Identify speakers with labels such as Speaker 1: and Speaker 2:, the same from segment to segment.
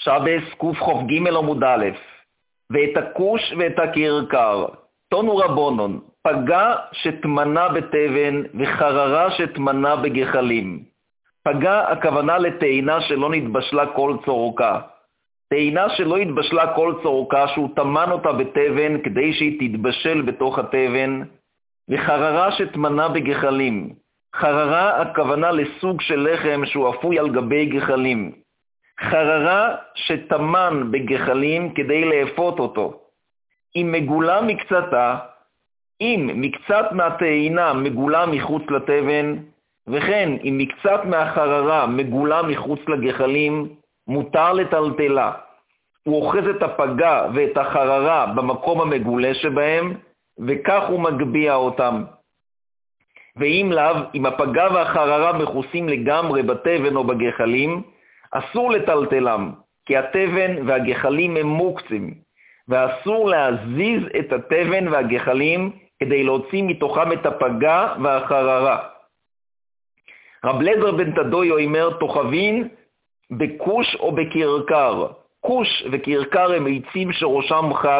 Speaker 1: שבס קכ"ג עמוד א', ואת הכוש ואת הכרכר, תונו רבונון, פגע שתמנה בתבן וחררה שתמנה בגחלים. פגע הכוונה לתאנה שלא נתבשלה כל צורכה. תאנה שלא התבשלה כל צורכה שהוא תמן אותה בתבן כדי שהיא תתבשל בתוך התבן, וחררה שתמנה בגחלים. חררה הכוונה לסוג של לחם שהוא אפוי על גבי גחלים. חררה שתמן בגחלים כדי לאפות אותו. אם מגולה מקצתה, אם מקצת מהתאנה מגולה מחוץ לתבן, וכן אם מקצת מהחררה מגולה מחוץ לגחלים, מותר לטלטלה. הוא אוחז את הפגע ואת החררה במקום המגולה שבהם, וכך הוא מגביע אותם. ואם לאו, אם הפגע והחררה מכוסים לגמרי בתבן או בגחלים, אסור לטלטלם, כי התבן והגחלים הם מוקצים, ואסור להזיז את התבן והגחלים כדי להוציא מתוכם את הפגע והחררה. רב אליעזר בן תדוי אומר, תוכבין בכוש או בכרכר. כוש וכרכר הם עצים שראשם חד,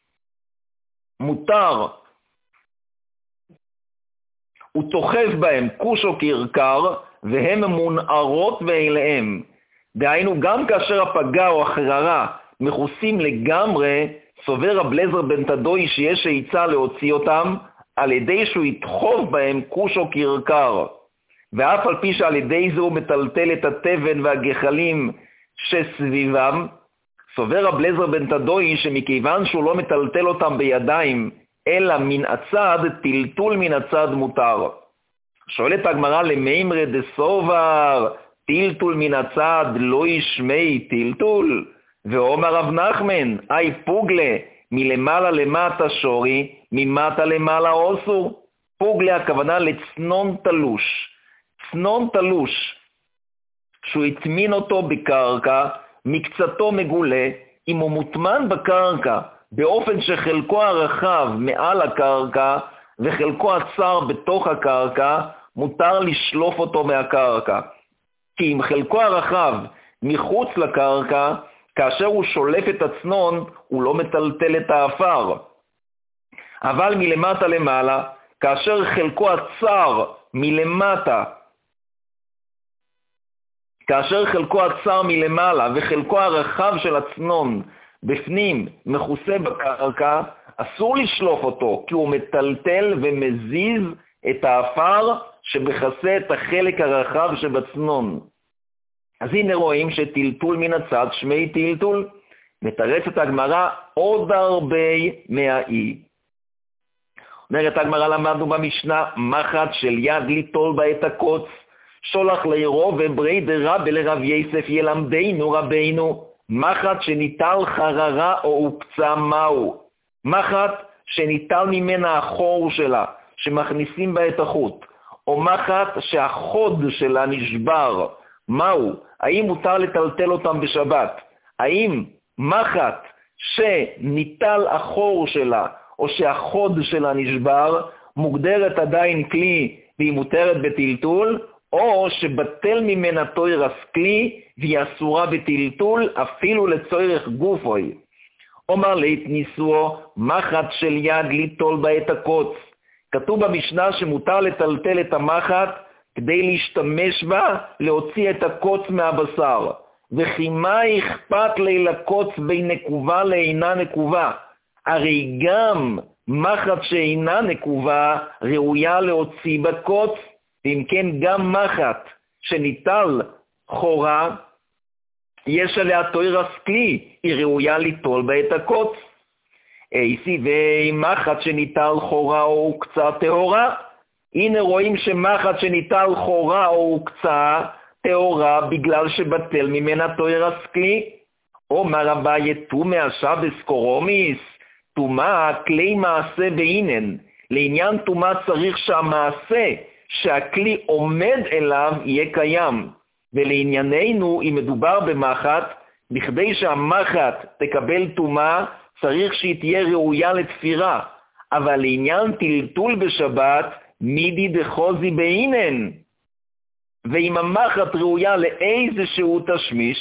Speaker 1: מותר הוא תוכב בהם כוש או כרכר, והם מונערות ואליהם. דהיינו, גם כאשר הפגע או החררה מכוסים לגמרי, סובר רב אליעזר בן תדוי שיש עצה להוציא אותם, על ידי שהוא יתחוב בהם כוש או כרכר. ואף על פי שעל ידי זה הוא מטלטל את התבן והגחלים שסביבם, סובר רב אליעזר בן תדוי שמכיוון שהוא לא מטלטל אותם בידיים, אלא מן הצד, טלטול מן הצד מותר. שואלת הגמרא, למימרא דסובר, טלטול מן הצד לא ישמי טלטול? ואומר רב נחמן, אי פוגלה, מלמעלה למטה שורי, ממטה למעלה אוסור. פוגלה הכוונה לצנון תלוש. צנון תלוש, שהוא התמין אותו בקרקע, מקצתו מגולה, אם הוא מוטמן בקרקע, באופן שחלקו הרחב מעל הקרקע, וחלקו הצר בתוך הקרקע, מותר לשלוף אותו מהקרקע. כי אם חלקו הרחב מחוץ לקרקע, כאשר הוא שולף את הצנון, הוא לא מטלטל את האפר. אבל מלמטה למעלה, כאשר חלקו הצר מלמטה, כאשר חלקו הצר מלמעלה וחלקו הרחב של הצנון בפנים מכוסה בקרקע, אסור לשלוף אותו, כי הוא מטלטל ומזיז את האפר שבכסה את החלק הרחב שבצנון. אז הנה רואים שטלטול מן הצד שמי טלטול. מתרצת הגמרא עוד הרבה מהאי. אומרת הגמרא, למדנו במשנה, מחט של יד ליטול בה את הקוץ, שולח לירו וברי דרב לרב יסף ילמדנו רבינו. מחט שניטל חררה או הוקצה מהו? מחט שניטל ממנה החור שלה, שמכניסים בה את החוט, או מחט שהחוד שלה נשבר, מהו? האם מותר לטלטל אותם בשבת? האם מחט שניטל החור שלה, או שהחוד שלה נשבר, מוגדרת עדיין כלי והיא מותרת בטלטול, או שבטל ממנה תוירס כלי והיא אסורה בטלטול אפילו לצורך גופוי. אומר להתניסו, מחט של יד ליטול בה את הקוץ. כתוב במשנה שמותר לטלטל את המחט כדי להשתמש בה להוציא את הקוץ מהבשר. וכי מה אכפת לי לקוץ בין נקובה לאינה נקובה? הרי גם מחט שאינה נקובה ראויה להוציא בקוץ, ואם כן גם מחט שניטל חורה, יש עליה תוירס כלי, היא ראויה ליטול בה את הקוץ. ואם מחט שניטל חורה או הוקצה טהורה, הנה רואים שמחט שניטל חורה או הוקצה טהורה בגלל שבטל ממנה תוירס כלי. אומר אביי, טומאה שבס קורומיס, טומאה כלי מעשה בעינן. לעניין טומאה צריך שהמעשה שהכלי עומד אליו יהיה קיים. ולענייננו, אם מדובר במחט, בכדי שהמחט תקבל טומאה, צריך שהיא תהיה ראויה לתפירה. אבל לעניין טלטול בשבת, מידי דחוזי בעינן. ואם המחט ראויה לאיזשהו תשמיש,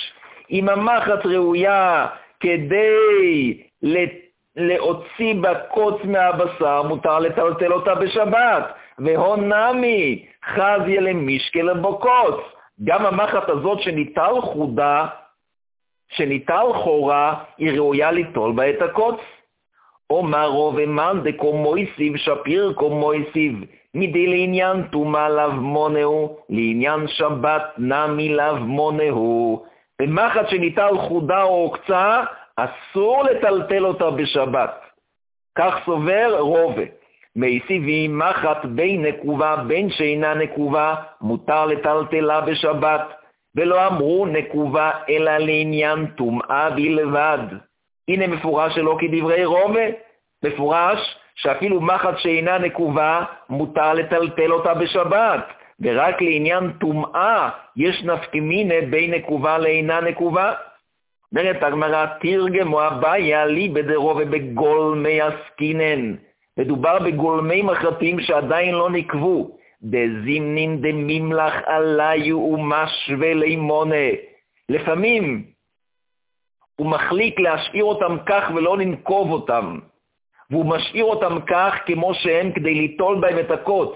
Speaker 1: אם המחט ראויה כדי להוציא בקוץ מהבשר, מותר לטלטל אותה בשבת. והונמי חזיה למשקה לבוקוץ. גם המחט הזאת שניטל חודה, שניטל חורה, היא ראויה ליטול בה את הקוץ. אומרו ומאן דקומויסיב שפיר קומויסיב, מדי לעניין תומה לאו מונהו, לעניין שבת נמי לאו מונהו. במחט שניטל חודה או עוקצה, אסור לטלטל אותה בשבת. כך סובר רובה. מייסיבי מחט בין נקובה בין שאינה נקובה, מותר לטלטלה בשבת, ולא אמרו נקובה אלא לעניין טומאה בלבד. הנה מפורש שלא כדברי רובה, מפורש שאפילו מחט שאינה נקובה מותר לטלטל אותה בשבת, ורק לעניין טומאה יש נפקמינה בין נקובה לאינה נקובה. אומרת הגמרא, תרגמו הבעיה לי בדרובה בגולמי עסקינן. מדובר בגולמי מחטים שעדיין לא נקבו. דזימנין דמימלח עליו ומשווה לימונה. לפעמים הוא מחליט להשאיר אותם כך ולא לנקוב אותם, והוא משאיר אותם כך כמו שהם כדי ליטול בהם את הקוץ.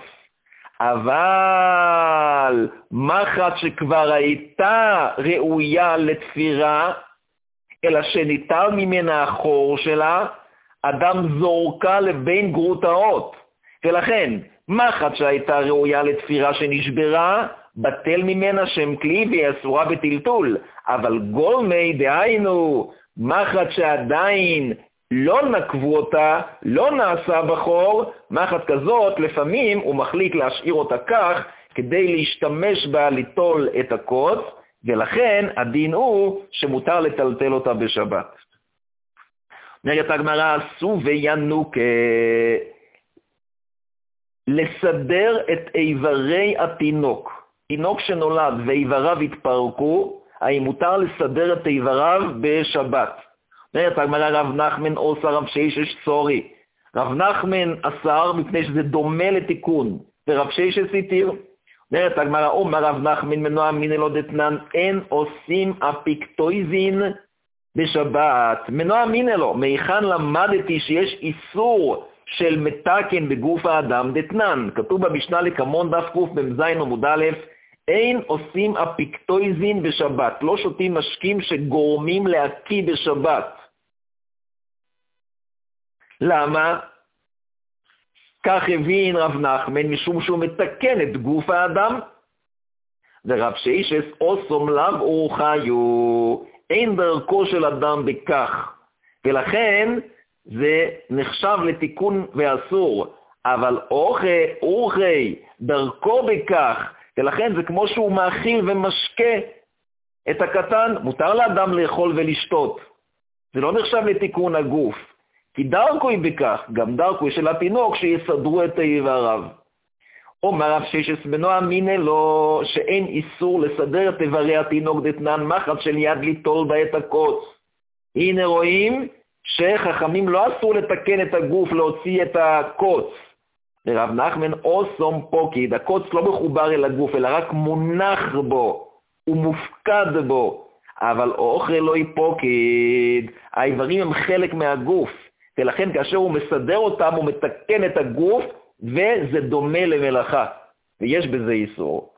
Speaker 1: אבל מחט שכבר הייתה ראויה לתפירה, אלא שניטל ממנה החור שלה, אדם זורקה לבין גרוטאות. ולכן, מחט שהייתה ראויה לתפירה שנשברה, בטל ממנה שם כלי והיא אסורה בטלטול. אבל גולמי, דהיינו, מחט שעדיין לא נקבו אותה, לא נעשה בחור, מחט כזאת לפעמים הוא מחליט להשאיר אותה כך, כדי להשתמש בה ליטול את הקוץ, ולכן הדין הוא שמותר לטלטל אותה בשבת. אומרת הגמרא, עשו וינוק לסדר את איברי התינוק. תינוק שנולד ואיבריו התפרקו, האם מותר לסדר את איבריו בשבת? אומרת הגמרא, רב נחמן עושה רב ששת צורי. רב נחמן אסר מפני שזה דומה לתיקון, ורב ששת התיר. אומרת הגמרא, אומר רב נחמן מנוע אמינא לא דתנן, אין עושים אפיקטויזין בשבת. מנוע אמינא לו, מהיכן למדתי שיש איסור של מתקן בגוף האדם דתנן. כתוב במשנה לקמון דף קוף במזין עמוד א', אין עושים אפיקטויזין בשבת. לא שותים משקים שגורמים להקיא בשבת. למה? כך הבין רב נחמן, משום שהוא מתקן את גוף האדם. ורב ששת אוסום לאו אורחיו, אין דרכו של אדם בכך. ולכן זה נחשב לתיקון ואסור. אבל אורחי דרכו בכך, ולכן זה כמו שהוא מאכיל ומשקה את הקטן, מותר לאדם לאכול ולשתות. זה לא נחשב לתיקון הגוף. כי דרכו היא בכך, גם דרכו של התינוק שיסדרו את איבריו. אומר רב ששת מנוע אמינא לו, שאין איסור לסדר את איברי התינוק דתנן, מחט של יד ליטול בה את הקוץ. הנה רואים שחכמים לא אסור לתקן את הגוף, להוציא את הקוץ. לרב נחמן אוסום פוקיד, הקוץ לא מחובר אל הגוף, אלא רק מונח בו, הוא מופקד בו. אבל אוכל לא יפוקיד, האיברים הם חלק מהגוף. ולכן כאשר הוא מסדר אותם, הוא מתקן את הגוף, וזה דומה למלאכה. ויש בזה איסור.